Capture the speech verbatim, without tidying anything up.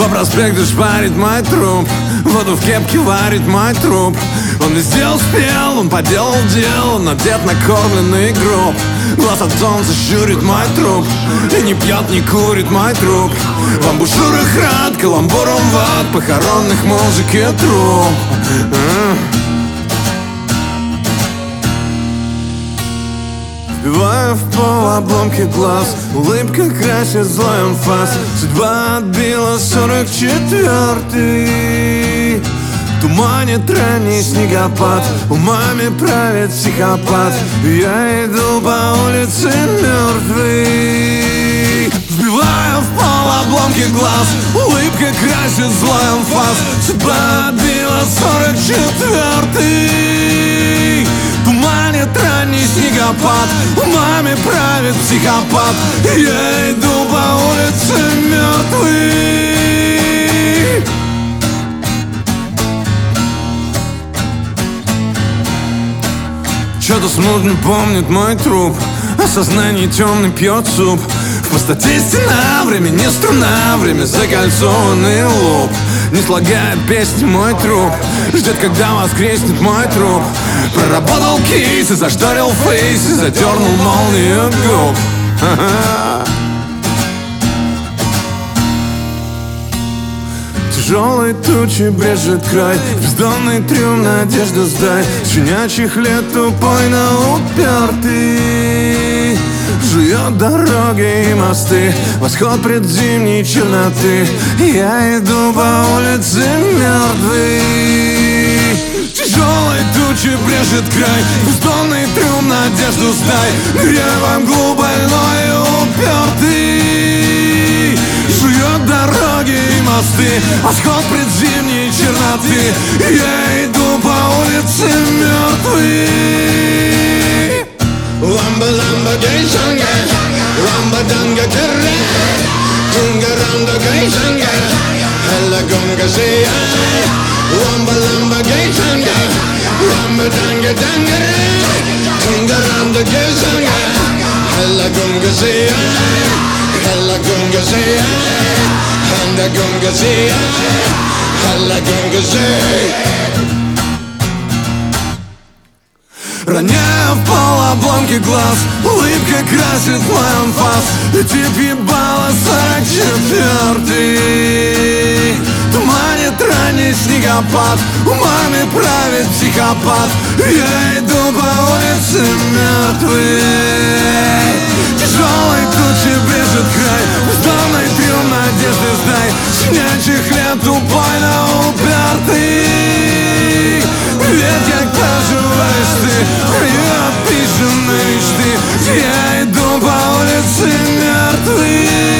По проспекту шпарит мой труп, воду в кепке варит мой труп. Он везде успел, он поделал дело, он одет накормленный гроб. Глаз от солнца щурит мой труп, и не пьет, не курит мой труп. В амбушюрах рад, каламбуром в ад, похоронных музыки труп. Вбиваю в пол обломки глаз, улыбка красит злой анфас. Судьба отбила сорок четвертый. Туманит ранний снегопад, умами правит психопат. Я иду по улице мертвый. Вбиваю в пол обломки глаз, улыбка красит злой анфас. Судьба отбила сорок четвертый. Туманит ранний снегопад, умами правит психопат. Я иду по улице мертвый. Что-то смутно помнит мой труп, а сознание темный пьет суп. В пустоте стена, время не струна, время закольцованный лоб. Не слагает песни мой труп, ждет, когда воскреснет мой труп. Проработал кейс и зашторил фейс, и задернул молнию губ. Тяжелой тучи брежет край, бездонный трюм, надежду сдай. С щенячьих лет тупой, но упертый. Жует дороги и мосты, восход предзимней черноты. Я иду по улице мертвый. Тяжелой тучи брежет край, бездонный трюм, надежду сдай. Ныряй во мглу, больной и упертый. Жует дороги и мосты, восход предзимней черноты. Я иду по улице мертвый. Lamba lamba gay sanga, lamba danga terre, gunga randa gay sanga, hella gunga say. Lamba lamba gay sanga, lamba danga danga, gunga randa gay sanga, hella gunga say, hella gunga say, hella gunga say, hella gunga say. Роняю в пол обломки глаз, улыбка красит мой анфас. Летит ебало сорок четвертый. Туманит ранний снегопад, умами правит психопат. Я иду по улице мертвый. Тяжелой тучи брежет край, бездонный трюм, надежды сдай. Щенячьих лет тупой, но упертый. Привет, как поживаешь ты? Привет, пишем на мечты. Я иду по улице мертвый.